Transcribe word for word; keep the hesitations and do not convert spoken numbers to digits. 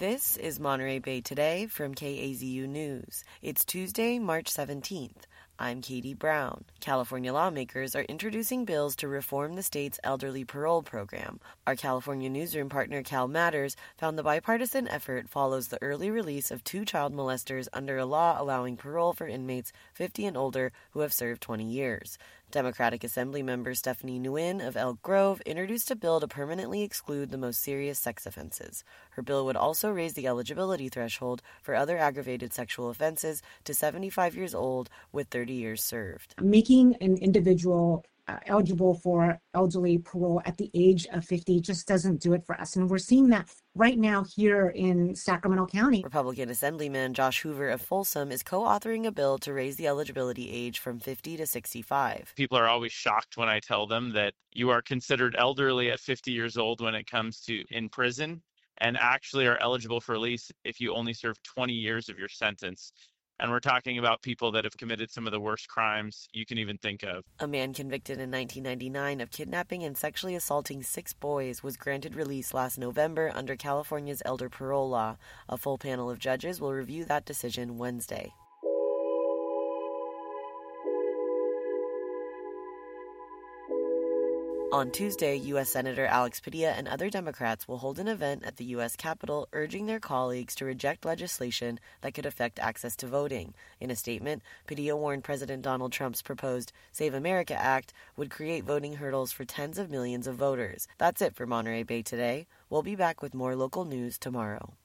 This is Monterey Bay Today from K A Z U News. It's Tuesday, March seventeenth. I'm Katie Brown. California lawmakers are introducing bills to reform the state's elderly parole program. Our California newsroom partner Cal Matters found the bipartisan effort follows the early release of two child molesters under a law allowing parole for inmates fifty and older who have served twenty years. Democratic Assembly member Stephanie Nguyen of Elk Grove introduced a bill to permanently exclude the most serious sex offenses. Her bill would also raise the eligibility threshold for other aggravated sexual offenses to seventy-five years old with thirty years served. Making an individual uh, eligible for elderly parole at the age of fifty just doesn't do it for us. And we're seeing that right now here in Sacramento County. Republican Assemblyman Josh Hoover of Folsom is co-authoring a bill to raise the eligibility age from fifty to sixty-five. People are always shocked when I tell them that you are considered elderly at fifty years old when it comes to in prison, and actually are eligible for release if you only serve twenty years of your sentence. And we're talking about people that have committed some of the worst crimes you can even think of. A man convicted in nineteen ninety-nine of kidnapping and sexually assaulting six boys was granted release last November under California's elder parole law. A full panel of judges will review that decision Wednesday. On Tuesday, U S Senator Alex Padilla and other Democrats will hold an event at the U S Capitol urging their colleagues to reject legislation that could affect access to voting. In a statement, Padilla warned President Donald Trump's proposed Save America Act would create voting hurdles for tens of millions of voters. That's it for Monterey Bay Today. We'll be back with more local news tomorrow.